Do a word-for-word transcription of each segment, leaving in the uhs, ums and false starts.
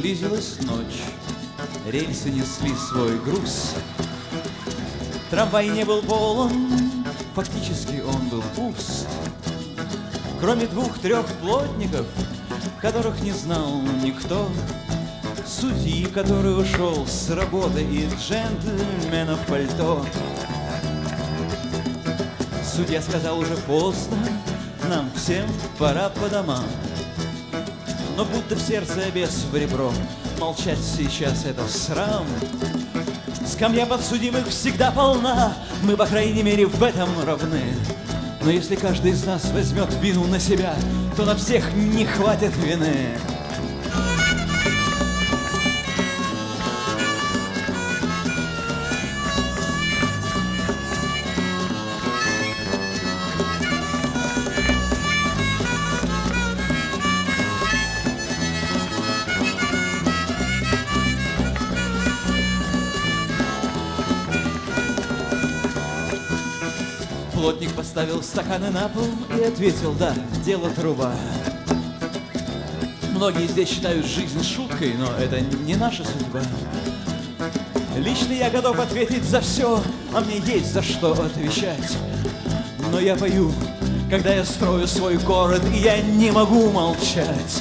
Близилась ночь, рельсы несли свой груз. Трамвай не был полон, фактически он был пуст. Кроме двух-трех плотников, которых не знал никто, судьи, который ушел с работы, и джентльмена в пальто. Судья сказал: уже поздно, нам всем пора по домам. Но будто в сердце бес в ребро, молчать сейчас это срам. Скамья подсудимых всегда полна, мы, по крайней мере, в этом равны. Но если каждый из нас возьмет вину на себя, то на всех не хватит вины. Плотник поставил стаканы на пол и ответил: да, дело труба. Многие здесь считают жизнь шуткой, но это не наша судьба. Лично я готов ответить за все, а мне есть за что отвечать. Но я пою, когда я строю свой город, и я не могу молчать.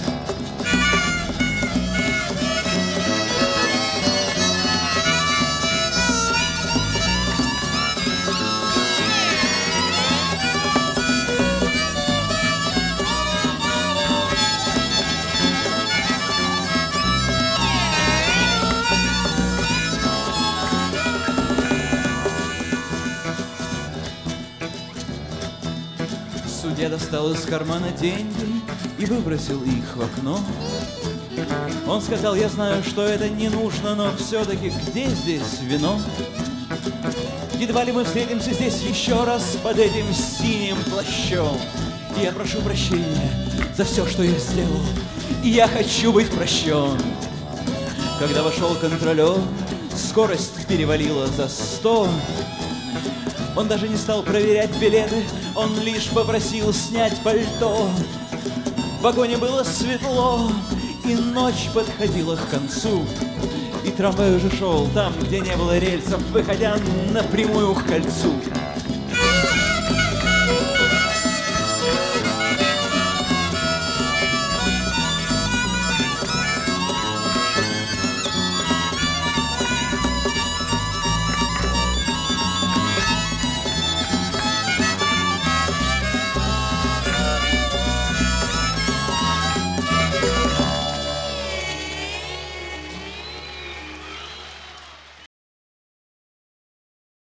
Судья достал из кармана деньги и выбросил их в окно. Он сказал: я знаю, что это не нужно, но все-таки где здесь вино? Едва ли мы встретимся здесь еще раз под этим синим плащом. И я прошу прощения за все, что я сделал, и я хочу быть прощен. Когда вошел контролер, скорость перевалила за сто. Он даже не стал проверять билеты, он лишь попросил снять пальто. В вагоне было светло, и ночь подходила к концу. И трамвай уже шел там, где не было рельсов, выходя напрямую к кольцу.